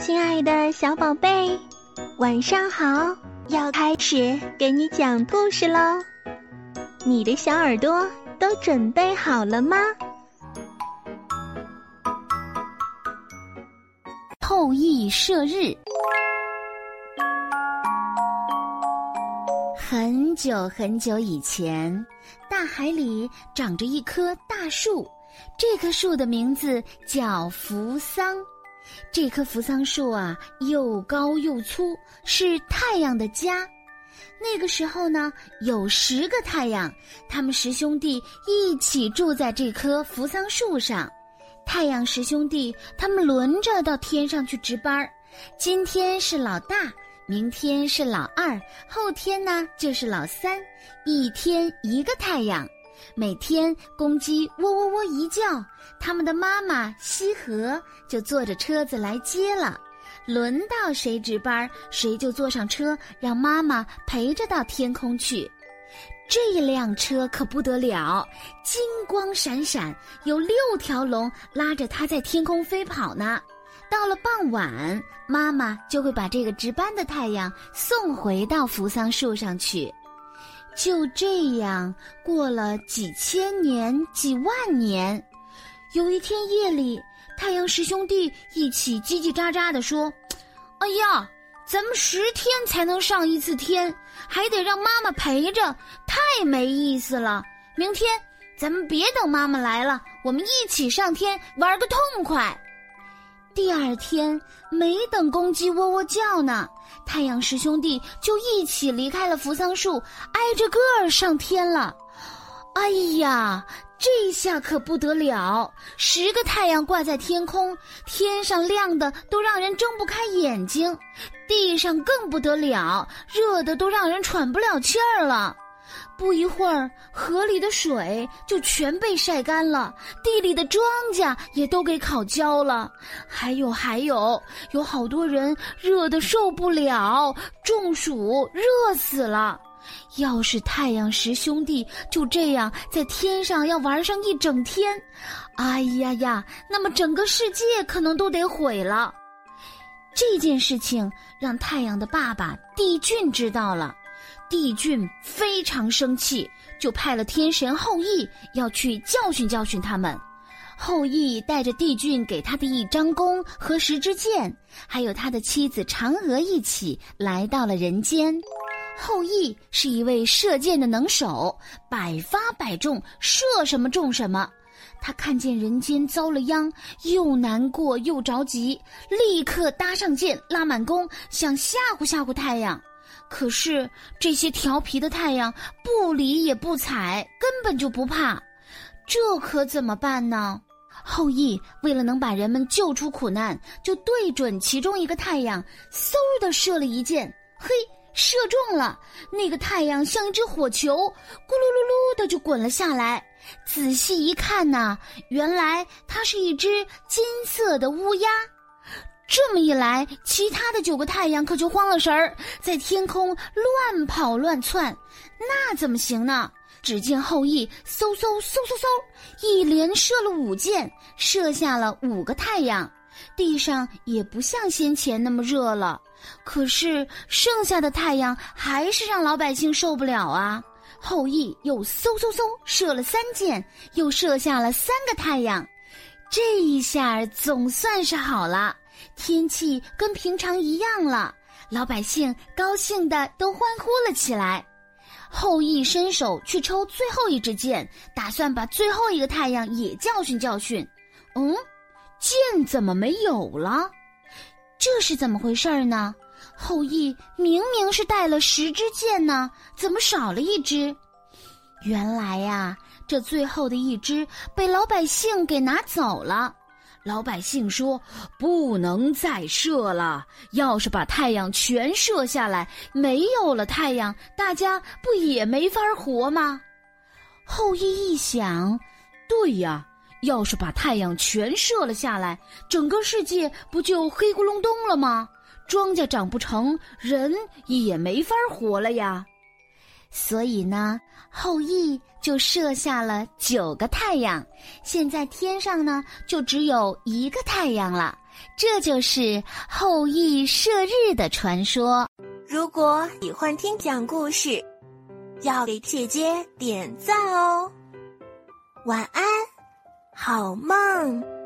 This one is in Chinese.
亲爱的小宝贝，晚上好，要开始给你讲故事喽。你的小耳朵都准备好了吗？ 后羿射日。很久很久以前，大海里长着一棵大树，这棵树的名字叫扶桑。这棵扶桑树啊，又高又粗，是太阳的家。那个时候呢，有10个太阳，他们10兄弟一起住在这棵扶桑树上。太阳10兄弟，他们轮着到天上去值班，今天是老大，明天是老二，后天呢就是老三，一天一个太阳。每天公鸡喔喔喔一叫，他们的妈妈西河就坐着车子来接了。轮到谁值班，谁就坐上车，让妈妈陪着到天空去。这辆车可不得了，金光闪闪，有6条龙拉着它在天空飞跑呢。到了傍晚，妈妈就会把这个值班的太阳送回到扶桑树上去。就这样过了几千年几万年，有一天夜里，太阳10兄弟一起叽叽喳喳地说：哎呀，咱们10天才能上一次天，还得让妈妈陪着，太没意思了。明天咱们别等妈妈来了，我们一起上天玩个痛快。第二天，没等公鸡喔喔叫呢，太阳10兄弟就一起离开了扶桑树，挨着个儿上天了。哎呀，这下可不得了，10个太阳挂在天空，天上亮的都让人睁不开眼睛，地上更不得了，热的都让人喘不了气儿了。不一会儿，河里的水就全被晒干了，地里的庄稼也都给烤焦了。还有好多人热得受不了，中暑热死了。要是太阳10兄弟就这样在天上要玩上一整天，哎呀呀，那么整个世界可能都得毁了。这件事情让太阳的爸爸帝俊知道了，帝俊非常生气，就派了天神后羿要去教训教训他们。后羿带着帝俊给他的一张弓和10支箭，还有他的妻子嫦娥一起来到了人间。后羿是一位射箭的能手，百发百中，射什么中什么。他看见人间遭了殃，又难过又着急，立刻搭上箭，拉满弓，想吓唬吓唬太阳。可是这些调皮的太阳不理也不睬，根本就不怕。这可怎么办呢？后羿为了能把人们救出苦难，就对准其中一个太阳，嗖地射了一箭，嘿，射中了。那个太阳像一只火球，咕噜噜噜的就滚了下来。仔细一看呢，原来它是一只金色的乌鸦。这么一来，其他的9个太阳可就慌了神儿，在天空乱跑乱窜。那怎么行呢？只见后羿嗖嗖嗖嗖嗖，一连射了5箭，射下了5个太阳。地上也不像先前那么热了，可是剩下的太阳还是让老百姓受不了啊。后羿又嗖嗖嗖射了3箭，又射下了3个太阳。这一下总算是好了，天气跟平常一样了，老百姓高兴的都欢呼了起来。后羿伸手去抽最后一支箭，打算把最后一个太阳也教训教训。箭怎么没有了？这是怎么回事呢？后羿明明是带了10支箭呢，怎么少了1支？原来呀，这最后的1支被老百姓给拿走了。老百姓说不能再射了，要是把太阳全射下来，没有了太阳，大家不也没法活吗？后羿一想，对呀，要是把太阳全射了下来，整个世界不就黑咕隆咚了吗？庄稼长不成，人也没法活了呀。所以呢，后羿就射下了9个太阳，现在天上呢就只有1个太阳了， 这就是后羿射日的传说。 如果喜欢听讲故事，要给姐姐点赞哦。晚安，好梦。